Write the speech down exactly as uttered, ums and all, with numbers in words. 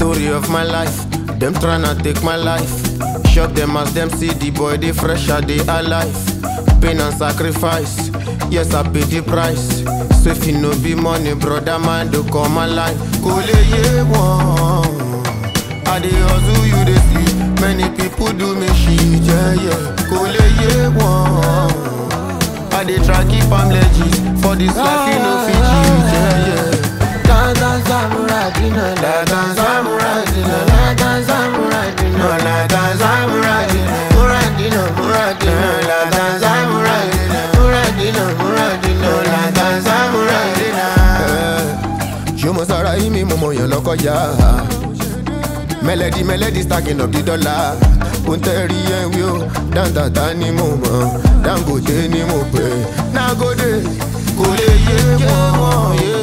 story of my life. Them tryna take my life. Shock them as them see the boy, they fresh are they alive. Pain and sacrifice, yes I pay the price. So if you no be money, brother man, do come alive. Kole ye one, I dey hustle, you dey sleep. Many people do me shit, yeah yeah. Kole ye one, I dey try keep am legit. For this life you no fit cheat, yeah yeah. Dance samurai dinner, dance samurai dinner, dance samurai dinner, dance samurai dinner, muradino, muradino, dance samurai dinner, muradino, muradino, dance samurai dinner. Show me sara imi momo yan loko ya. Melody, melody stacking up the dollar. Punteri and wheel, dan da da ni mo mo, dan go de ni mo pe. Na go de, kole ye mo ye.